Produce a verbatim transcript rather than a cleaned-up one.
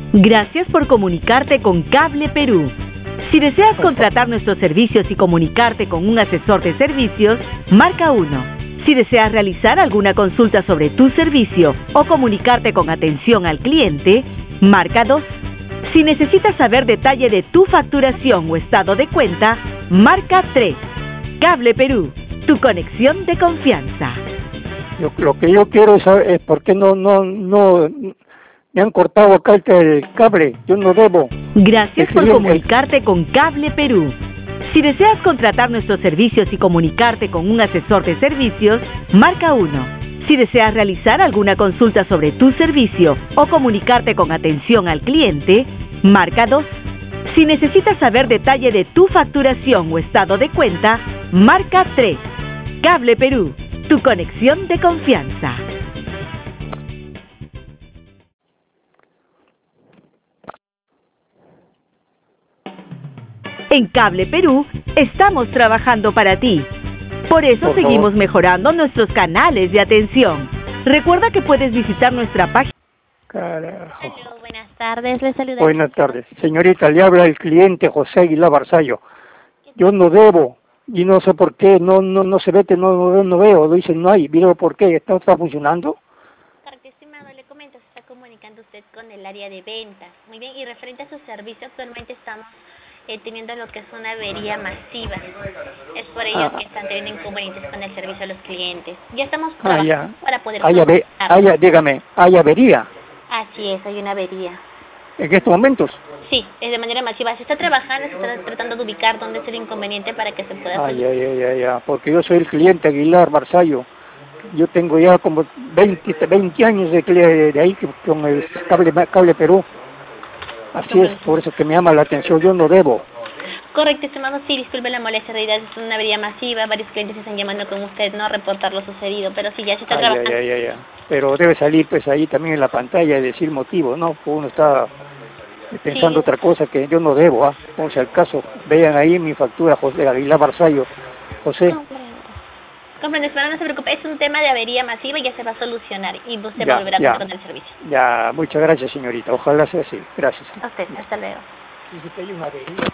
Gracias por comunicarte con Cable Perú. Si deseas contratar nuestros servicios y comunicarte con un asesor de servicios, marca uno. Si deseas realizar alguna consulta sobre tu servicio o comunicarte con atención al cliente, marca dos. Si necesitas saber detalle de tu facturación o estado de cuenta, marca tres. Cable Perú, tu conexión de confianza. Lo, lo que yo quiero es saber es por qué no, no, no, me han cortado acá el cable, yo no debo. Gracias por comunicarte con Cable Perú. Si deseas contratar nuestros servicios y comunicarte con un asesor de servicios, marca uno. Si deseas realizar alguna consulta sobre tu servicio o comunicarte con atención al cliente, marca dos. Si necesitas saber detalle de tu facturación o estado de cuenta, marca tres. Cable Perú, tu conexión de confianza. En Cable Perú estamos trabajando para ti. Por eso Por seguimos favor. mejorando nuestros canales de atención. Recuerda que puedes visitar nuestra página. Carajo. Aló, buenas tardes, les saluda. Buenas tardes. Señorita, le habla el cliente José Aguilar Barzallo. Yo no debo y no sé por qué, no no no se ve que no, no, no veo, lo dicen no hay, miro por qué, ¿esto está funcionando? Correcto, estimado, le comento, se está comunicando usted con el área de ventas. Muy bien, y referente a su servicio, actualmente estamos eh, teniendo lo que es una avería masiva. Es por ello Ah. que están teniendo inconvenientes con el servicio a los clientes. Ya estamos Ah, trabajando ya. para poder Hay, ave- solucionarlo. hay- dígame, hay avería Así es, hay una avería. en estos momentos. Sí, es de manera masiva. Se está trabajando, se está tratando de ubicar dónde es el inconveniente para que se pueda Ay, solucionar. ay, ay, ay, ay, porque yo soy el cliente Aguilar Barzallo. Yo tengo ya como veinte, veinte años de, cli- de ahí que- con el cable, cable Perú. Así es, por eso que me llama la atención, yo no debo. Correcto, estimado, sí, disculpe la molestia, en realidad es una avería masiva, varios clientes están llamando con usted, no a reportar lo sucedido, pero sí, ya se está Ay, ay, trabajando. ay, ay, ay. Pero debe salir pues ahí también en la pantalla y decir motivo, ¿no? Pues uno está pensando Sí. otra cosa que yo no debo, ¿ah? O sea, al caso, vean ahí mi factura, José Aguilar Barzallo. José, Comprendo. Comprendo, espero no se preocupe, es un tema de avería masiva y ya se va a solucionar y usted ya, volverá a ya, contar con el servicio. ya, muchas gracias señorita, ojalá sea así, gracias. A usted, hasta luego. Dice que hay una avería.